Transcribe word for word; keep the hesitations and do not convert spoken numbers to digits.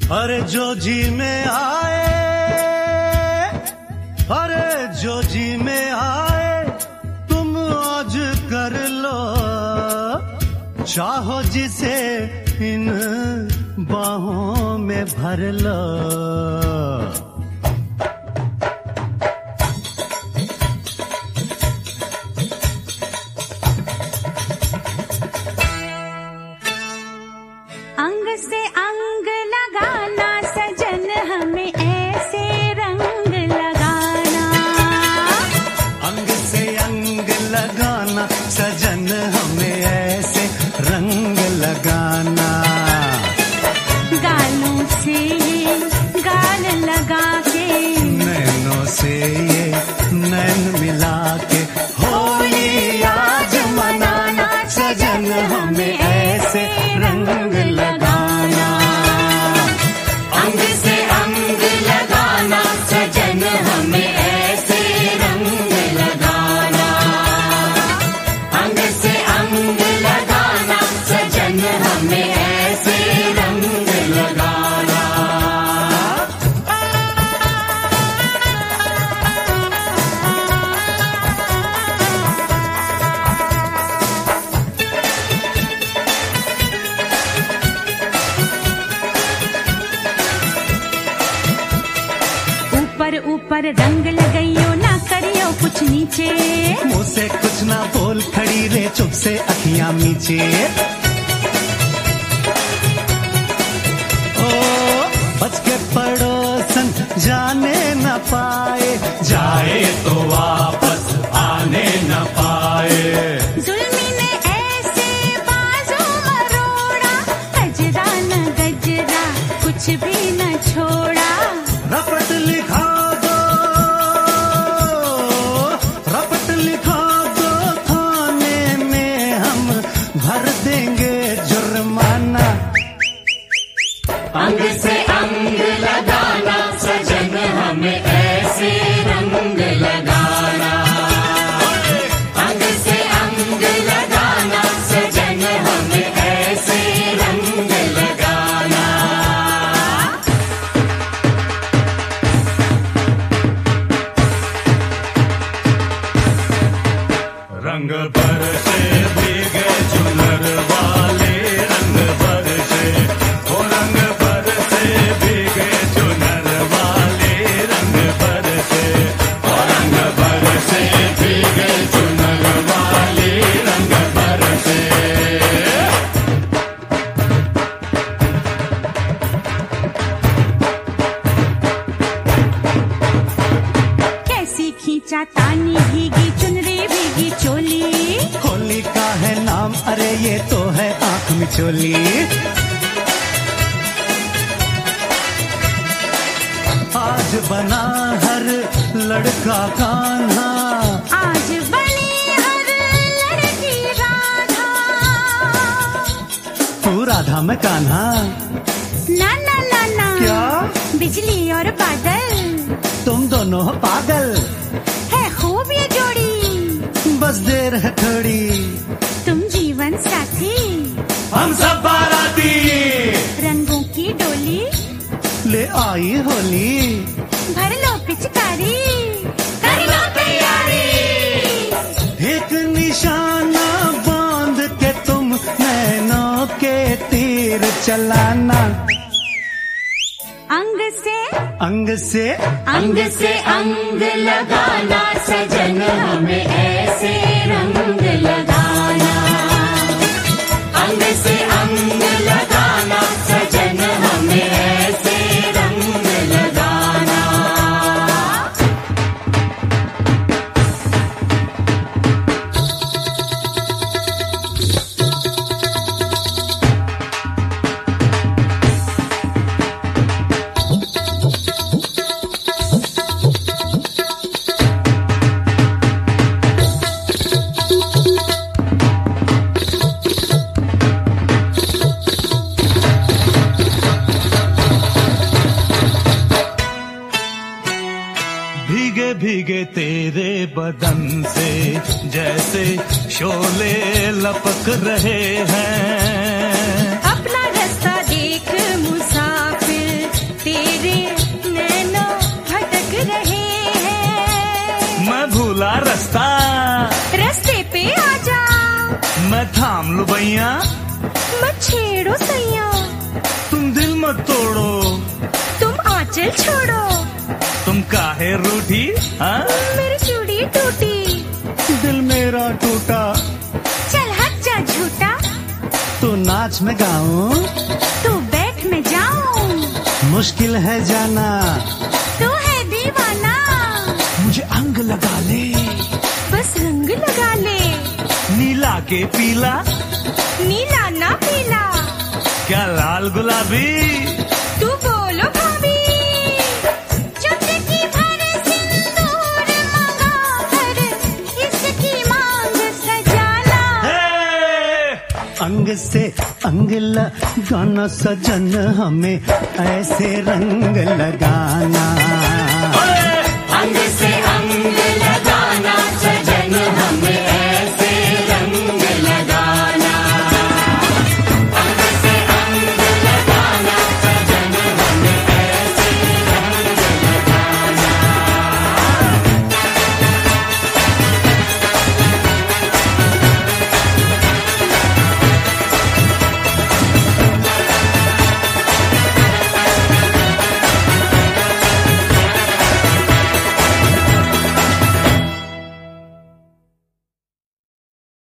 अरे जो जी में आए, अरे जो जी में आए तुम आज कर लो, चाहो जिसे इन बाहों में भर लो। अंग से अंग लगाना सजन हमें ऐसे रंग लगाना, अंग से अंग लगाना सजन हमें ऐसे रंग लगाना। गालों से ये गाल लगा के, नैनों से ये नैन मिला के, होली आज मनाना सजन हमें ऐसे रंग लगाना। अंग से अंग लगाना सजन हमें ऐसे रंग लगाना, अंग से अंग लगाना सजन हमें ऐसे रंग लगाना। ऊपर ऊपर रंग लगाइयो ना करियो कुछ नीचे, मुँह से कुछ ना बोल खड़ी रे चुप से अखियां मीचे। ओ बच के पड़ोसन जाने न पाए, जाए तो वापस आने न पाए। जुल्मी ने ऐसे बाजू मरोड़ा, गजरा न गजरा कुछ भी न छोड़ा। रपट लिखा दो, रपट लिखा दो थाने में हम भर देंगे जुर्माना। अंग से अंग लगाना सजन हमें ऐसे रंग लगाना, अंग से अंग लगाना सजन हमें ऐसे रंग लगाना। रंग बरसे भीगे चुनर वाले, रंग बरसे, ओ रंग बरसे भीगे चुनर वाले, रंग बरसे, ओ रंग बरसे भीगे चुनर वाले, रंग बरसे। कैसी खींचा तानी भीगी चुनरी भीगी चोली, होली का है नाम अरे ये तो है आंख मिचोली। आज बना हर लड़का कान्हा, आज बनी हर लड़की राधा। तू राधा में कान्हा। ना ना ना ना क्या बिजली और बादल, तुम दोनों हो पागल, है खूब ये जोड़ी। बस देर है थोड़ी, तुम जीवन साथी, हम सब बाराती, रंगों की डोली, ले आई होली, भर लो पिचकारी, कर लो तैयारी। एक निशाना बांध के तुम नैनों के तीर चलाना। अंग से अंग से अंग से अंग लगाना सजन हमें ऐसे रंग लगाना, अंग से अंग लगाना सजन हमें ऐसे रंग लगाना। भीगे भीगे तेरे बदन से जैसे शोले लपक रहे हैं। अपना रास्ता देख मुसाफिर, खुला रास्ता, रास्ते पे आजा, मैं थाम लूं भैया, मत छेड़ो सैया, तुम दिल मत तोड़ो, तुम आंचल छोड़ो, तुम काहे रूठी, हाँ? मेरी चूड़ी टूटी, दिल मेरा टूटा, चल हट जा झूठा, तो नाच में गाऊं, तू बैठ में जाऊं, मुश्किल है जाना, तू है दीवाना, मुझे अंग लगा ले, बस रंग लगा ले, नीला के पीला, नीला ना पीला, क्या लाल गुलाबी, तू बोलो भाभी, चुटकी भर सिंदूर मंगा कर इसकी मांग सजाना, अंग से अंग लगाना सजन, हमें ऐसे रंग लगाना।